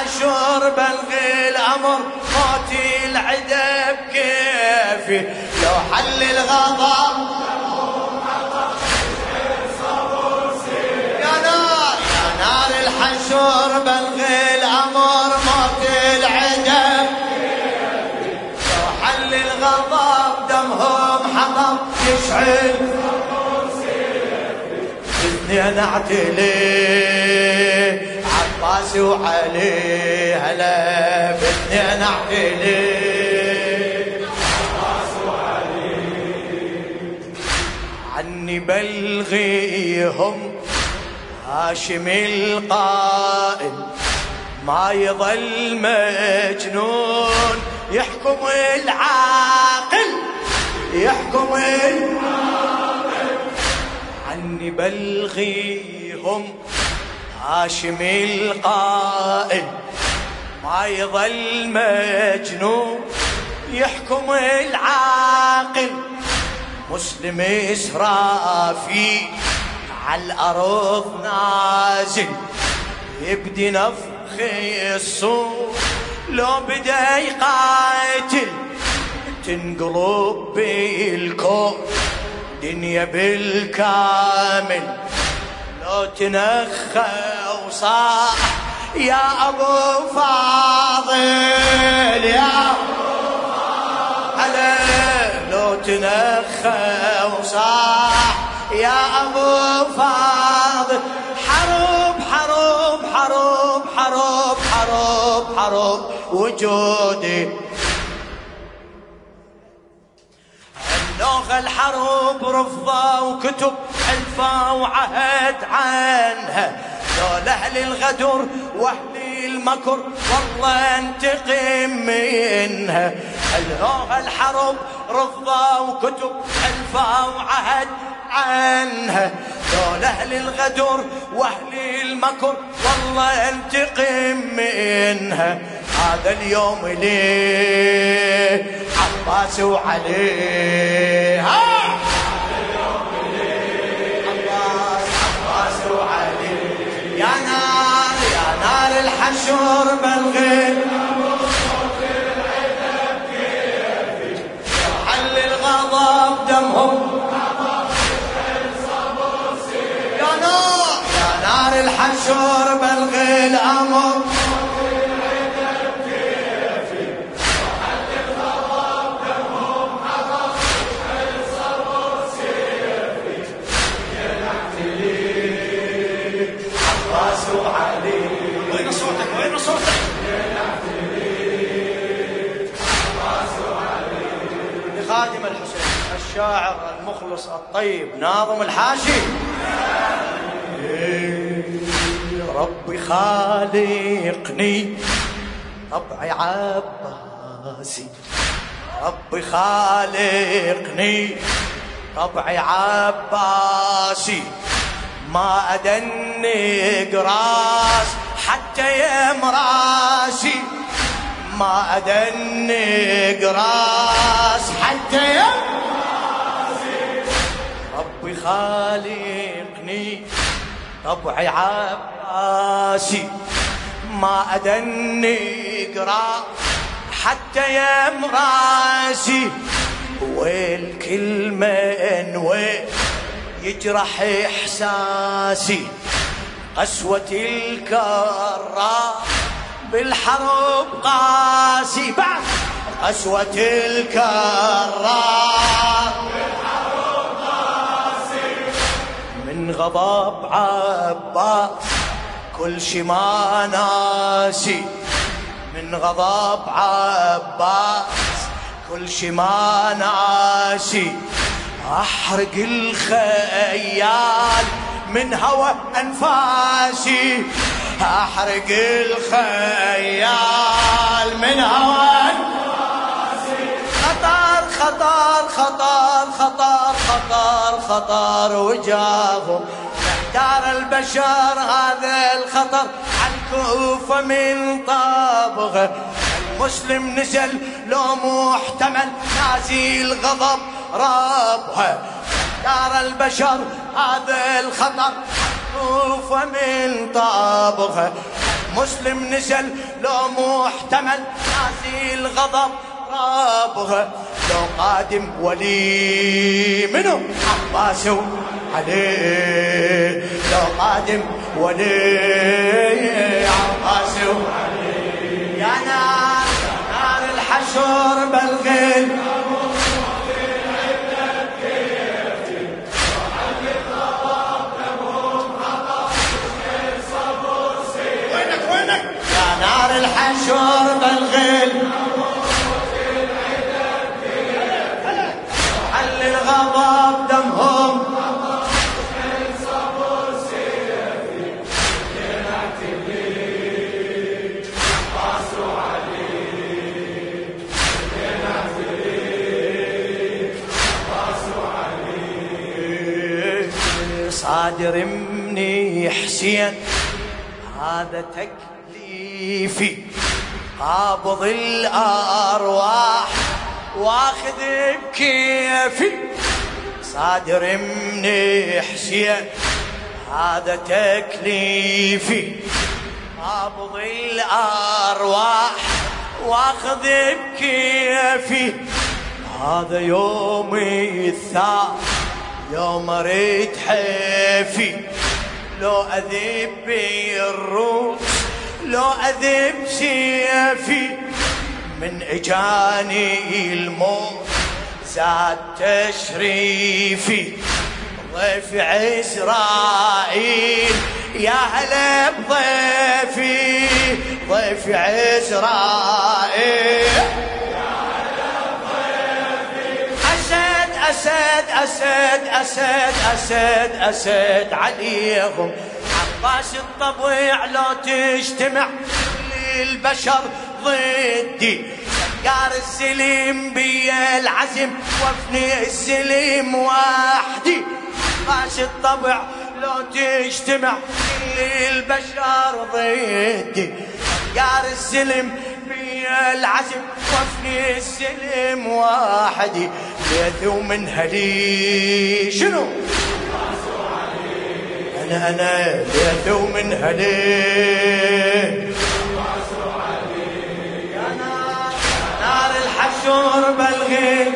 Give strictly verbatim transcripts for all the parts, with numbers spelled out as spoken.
الحشر بلغي الأمر موتي العدا بكيفي لو حل الغضب يا نار يا نار الحشر بلغي الأمر موتي العدا بكيفي لو حل الغضب دمهم حطب يشعل اثنين اعتلي عباس وعلي هلا باثنين اعتلي عباس وعلي عني بلغيهم هاشم القائل ما يظل مجنون يحكم العاقل يحكم العاقل عني بلغيهم هاشم القائل ما يظل مجنون يحكم العاقل مسلم إسرافيل على الأرض نازل يبدي نفخ الصور لو بدا يقاتل تنقلب بالكون دنيا بالكامل لو تنخى وصاح يا أبو فاضل يا أبو فاضل لو تنخى وصاح يا أبو فاضل حروب حروب حروب حروب حروب حروب وجودي لوغ الحروب رفضة وكتب حلفة وعهد عنها لولا أهل الغدر وأهل المكر والله انتقم منها لوغ الحروب رفضة وكتب حلفة وعهد عنها لولا أهل الغدر وأهل المكر والله انتقم منها هذا اليوم ليه عباس وعلي ها هذا اليوم ليه عباس عباس وعلي يا نار يا نار الحشر بلغي حل الغضب دمهم يا نار يا نار الحشر بلغي الأمر وين صوتك وين صوتك لخادم الحسين الشاعر المخلص الطيب ناظم الحاشي ربي خالقني طبعي عباسي ربي خالقني طبعي عباسي ما أدنق راس حتى يمراسي ما أدنق راس حتى يمراسي ربي خالقني طبعي عباسي ما أدنق راس حتى يمراسي والكلمة انوي يجرح إحساسي قسوة الكرار بالحرب قاسي بعد قسوة الكرار بالحرب قاسي من غضب عباس كل شي ما ناسي من غضب عباس كل شي ما ناسي أحرق الخيال من هوى أنفاسي أحرق الخيال من هوى أنفاسي خطر خطر خطر خطر خطر خطر وجاهم محتار البشر هذا الخطر عن كوفة من طابغه المسلم نزل لو محتمل نازي الغضب ربها دار البشر هذا الخطر معروفة من طابها. مسلم نزل لو محتمل ناسي الغضب رابها. لو قادم ولي منو عباس عليه. لو قادم ولي عباس عليه. يا نار نار الحشر بالغل نار الحشر بالغل حل الغضب دمهم صادر مني حسين هذا تكليفي قابض الأرواح واخذ بكيفي. صادر مني حسين هذا تكليفي قابض الأرواح واخذ بكيفي. هذا يومي الثاني يوم ريت حيفي. لو أذب بالروس لو أذب سيفي. من إجاني الموت زاد تشريفي. ضيف عزرائيل يا هلا بضيفي. ضيف عزرائيل أسد أسد أسد أسد أسد عليهم. عباس الطبيع لو تجتمع للبشر ضدي. سكار السلم بيا العزم وافني السلم وحدي. عباس الطبع لو تجتمع للبشر ضدي. سكار السلم بيا العزم وافني السلم وحدي. ليث ومن هلي شنو انا انا ليث ومن هلي. يا نار نار الحشور بالغل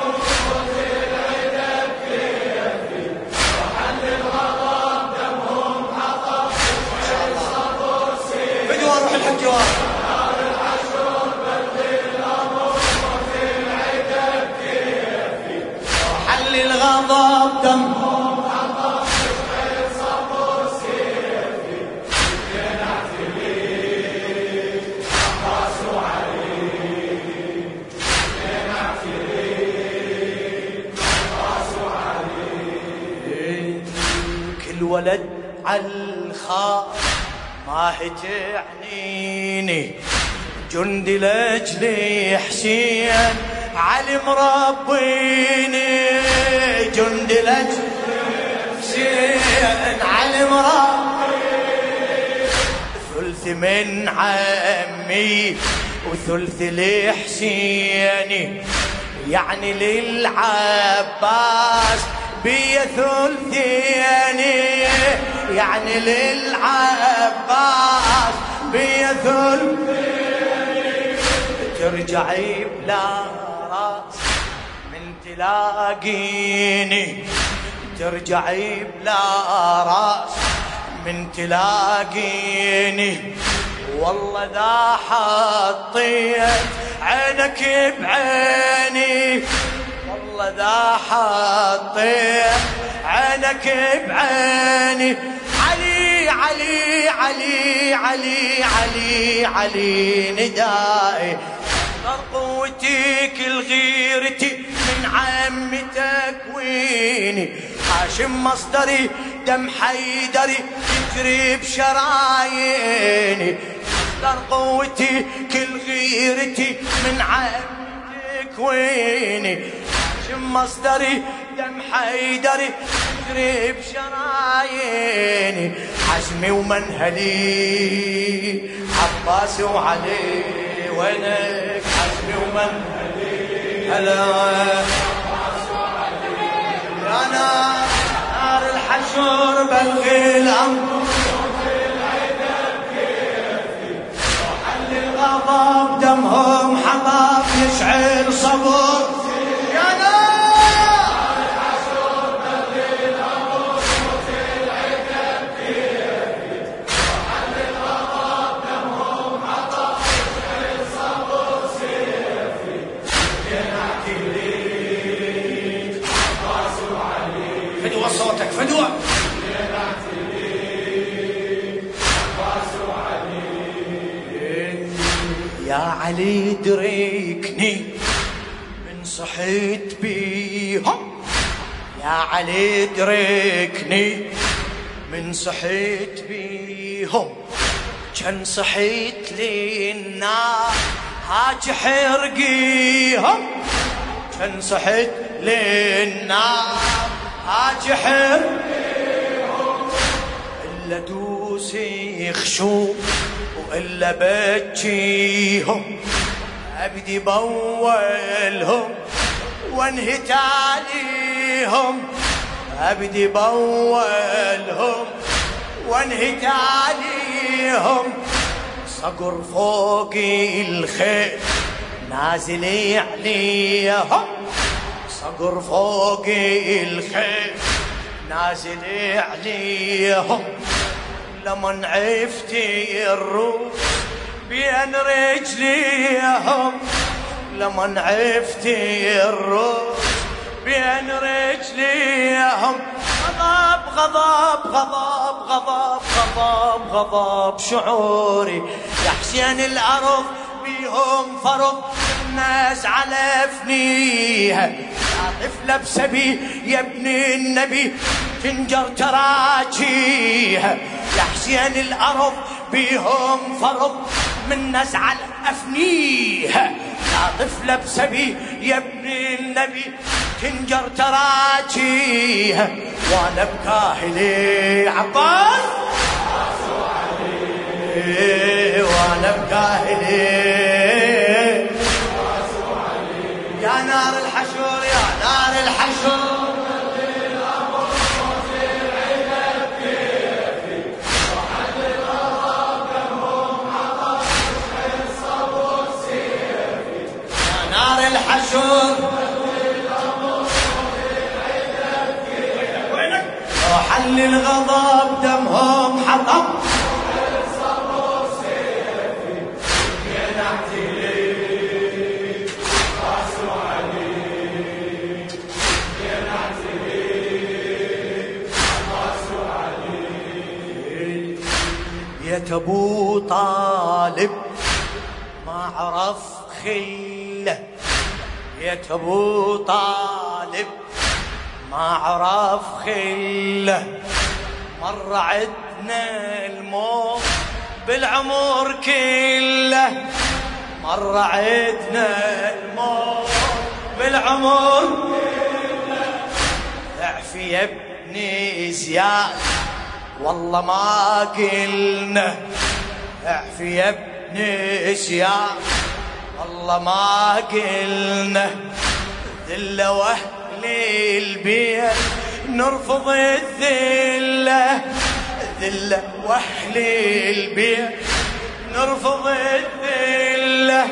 بدو اروح الحجوار. الغضب دمهم عطش غير صبر سيفي. جنعت لي عباس علي. جنعت لي عباس علي. كل ولد عالخاء ما هي تعنيني. جندي لاجلي حسين علي مربيني. جندي لاجلي حسين علي مربيني. ثلث من عمي وثلث لحسيني. يعني للعباس بيا ثلثيني. يعني للعباس بيا ثلثيني. ترجعي بلا راس من تلاقيني. ترجعي بلا راس من تلاقيني. والله ذا حطيت عينك بعيني. والله ذا حطيت عينك بعيني. علي علي علي علي علي علي ندائي. قوتك الغيرتي من عمي تكويني. هاشم مصدري دم حيدري يجري بشراييني. مصدر قوتي كل غيرتي من عمي تكويني. هاشم مصدري دم حيدري يجري بشراييني. حزمي ومنهلي عباس وعلي. وينك حزمي ومنهلي هلا. يا نار نار الحزم الحشر بلغي الأمر وحل الغضب دمهم حطب يشعل صبر يا نار الحشر بلغي الأمر العتب كيفي وحل الغضب دمهم حطب يشعل صبر سيفي ينعتي ليك عباس وعلي فدوى صوتك فدوى يا علي دريكني من صحيت بيهم يا علي دريكني من صحيت بيهم كان صحيت للنار هاج حرقيهم كان صحيت للنار هاج حرقيهم إلا دوسي خشوم وإلا بجيهم أبدي بولهم وانهت عليهم أبدي بولهم وانهت عليهم صقر فوق الخيل نازل عليهم صقر فوق الخيل نازل عليهم لمن عفتي الروح بين رجليهم لمن عفتي الروح بين رجليهم غضب غضب غضب غضب غضب غضب شعوري يا حسين الأرض بيهم فرض الناس على فنيها يا طفلة بسبي يا ابن النبي تنجر تراجيها يا حسين الأرض بيهم فرض من ناس على أفنيها يا طفلة بسبي يا ابن النبي تنجر تراجيها وانا بكاهلي عباس وانا بكاهلي يا نار الحشور يا نار الحشور الحشور وحل الغضب دمهم حطب يا ابو طالب ما عرف خله يا ابو طالب ما عرف خله مر عدنا الموت بالعمر كله مر عدنا الموت بالعمر كله ضعف يا ابن زياد والله ما قلنا ضعف يا ابن زياد والله ما قلنا ذلة واهل البيت نرفض الذلة ذلة واهل البيت نرفض الذلة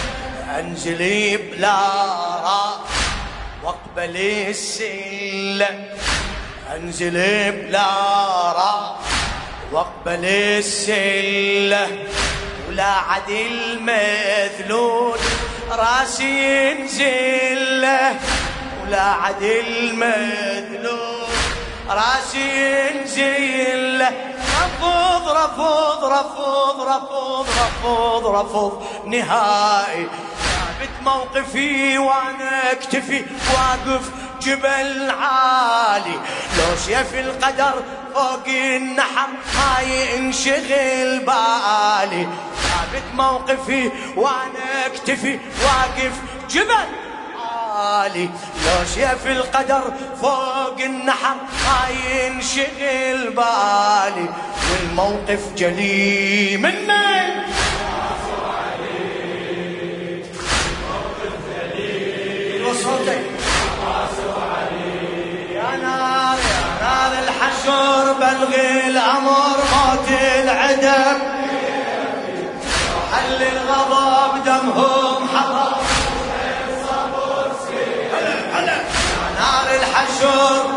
انزلي بلا راء واقبل السلة انزلي بلا راء واقبل السلة ولا عدل مذلول راسي ينزل ولا عدل مذلول راسي ينزل رفض رفض رفض رفض رفض رفض نهائي ثابت موقفي وانا اكتفي واقف جبل عالي لو سيف القدر فوق النحر ما ينشغل بالي ثابت موقفي وانا اكتفي واقف جبل عالي لو سيف القدر فوق النحر ما ينشغل بالي والموقف جلي مني وصوتي يا نار يا نار الحشر الأمر موت العدم، حل الغضب دمهم حضر، نار الحشر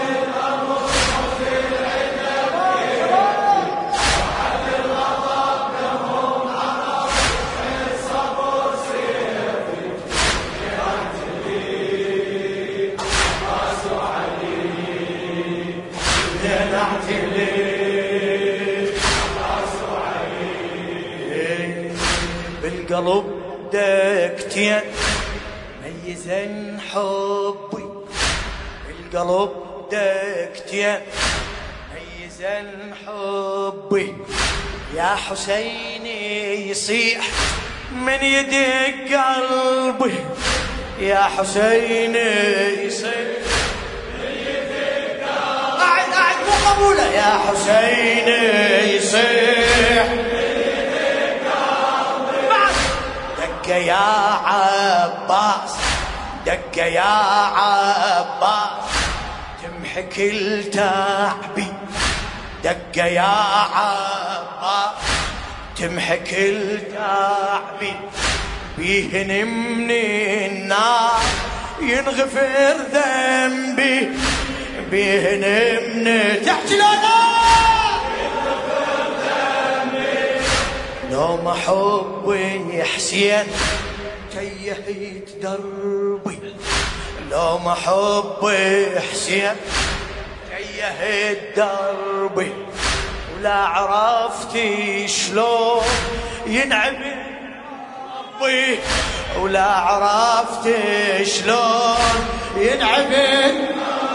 بالقلب دكتين ميزن حبي، بالقلب دكتين ميزن حبي، يا حسيني يصيح من يدك قلبي، يا حسيني يصيح من يدك قلبي، قاعد قاعد مو قبوله، يا حسيني يصيح دق يا عباس، دق يا عباس تمحي كل تعبي، دق يا عباس تمحي كل تعبي، بيهن من النار ينغفر ذنبي، بيهن من تحت النار ينغفر ذنبي، لو ما حبي حسين تيهت دربي، لو ما حبي حسين تيهت دربي، ولا عرفت شلون ينعبد ربي، ولا عرفت شلون ينعبد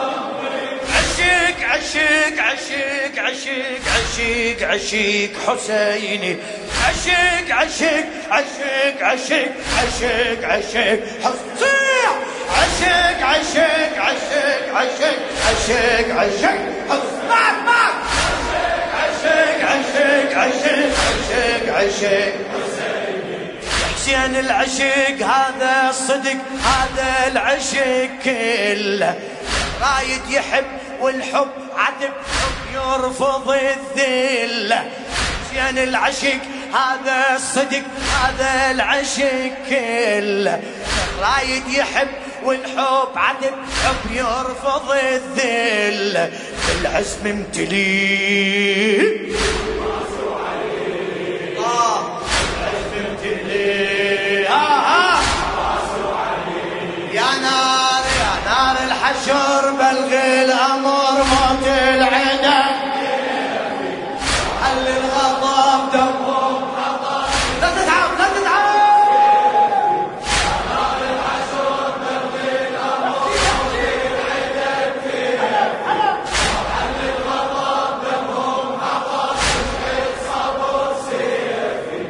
عشق عشق عشق عشق عشق عشق حسيني، عشق عشق عشق عشق عشق عشق حسين، عشق عشق عشق عشق عشق عشق معك معك، عشق عشق عشق عشق عشق حسين، العشق هذا الصدق، هذا العشق كله، رايد يحب والحب عذب، حب يرفض الذله، حسين العشق هذا الصدق، هذا العشق كله، رايد يحب والحب عذب، حب يرفض الذله، العزم امتلي آه العزم امتلي آه آه يا نار يا نار الحشر بلغي الأمر موت العدم، حل الغضب دمهم حضر، لا تتعب لا تتعب، يا نار الحشر بلغي الأمر موت العدم، حل الغضب دمهم حضر، الصبر سيفي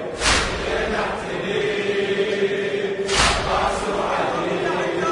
نعتني عباس وعلي،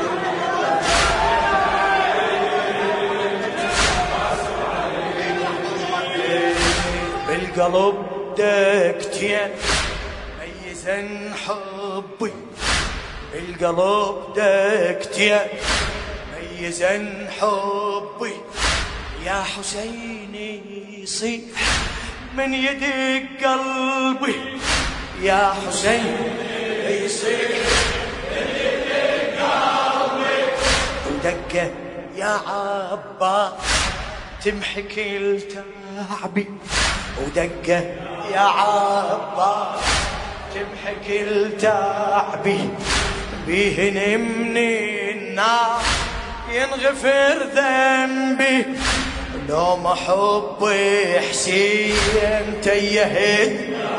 بالقلب دكتين ميزن حبي، بالقلب دكتين ميزن حبي، يا حسيني يصيح من يدك قلبي، يا حسين يصيح من يدك قلبي، ودقه يا عباس تمحي كل تعبي، ودقه يا عباس تمحي كل تعبي، بيهن من النار ينغفر ذنبي، لو ما حبي حسين تيهت،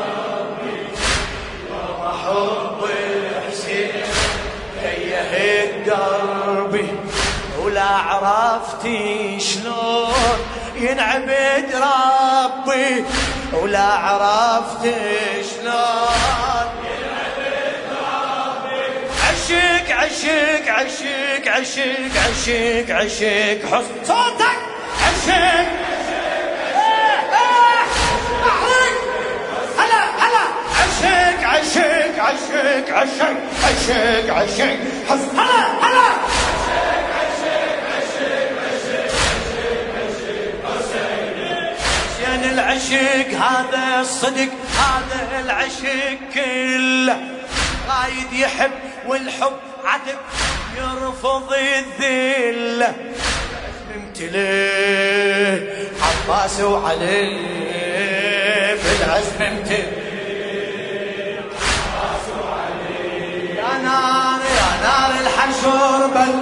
لو ما حبي حسين تيهت دربي، ولا عرفت شلون ينعبد ربي، ولا عرفت شلون ينعبد ربي، عشق عشق عشق عشق عشق عشق حسن صوتك، عشق هلا هلا، عشق عشق عشق عشق عشق عشق حسن، هلا هلا العشق هذا الصدق هذا العشق كله رايد يحب والحب عذب يرفض الذله امتليه عباس وعلي بالعزم امتليه عباس وعلي يا نار يا نار الحشر بل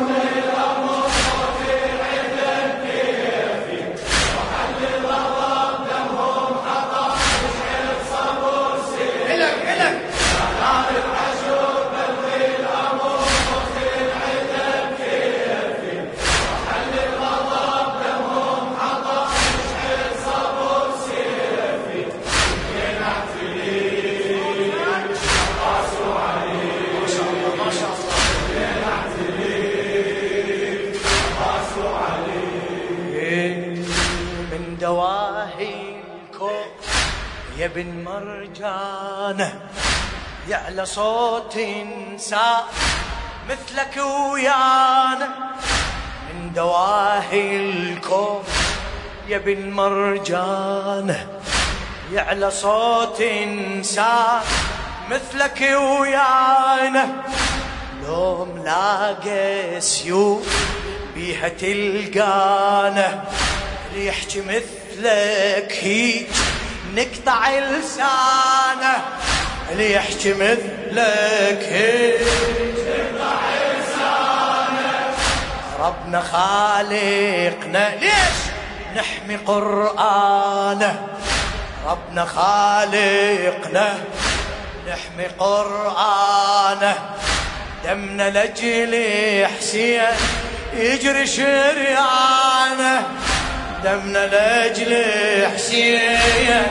دواهي الكون يا بن مرجانه يعلى صوت انسان مثلك ويانا من دواهي الكون يا بن مرجانه يعلى صوت انسان مثلك ويانا لو ملاقى سيوف بيها تلقانا اللي يحكي مثلك هيج نقطع لسانه اللي يحكي مثلك هيج نقطع لسانه ربنا خالقنا ليش نحمي قرآنه ربنا خالقنا نحمي قرآنه دمنا لجل حسين يجري شريانه دمنا لأجل حسين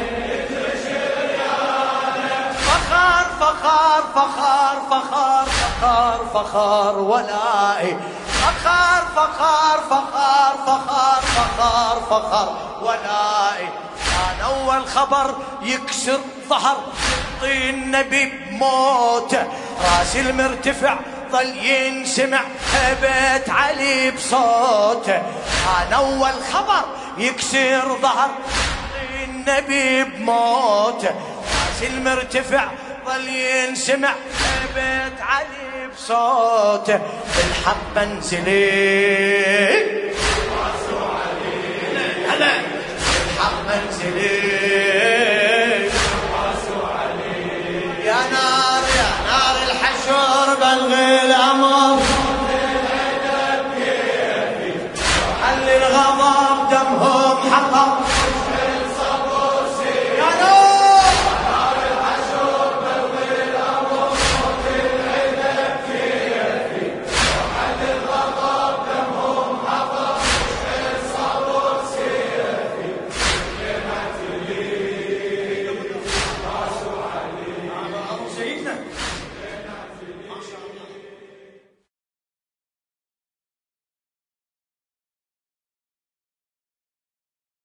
فخار فخار فخار فخار فخار فخار ولائي فخار فخار فخار فخار فخار فخار ولائي كان أول خبر يكسر ظهر يعطي النبي بموته راس المرتفع ظل ينسمع هبت علي بصوته كان أول خبر يكسر ظهر النبي بموته راس المرتفع ظل ينسمع هبت علي بصوته بالحق انزلي هلا بالحق انزلي يا نار يا نار الحشر بالغلا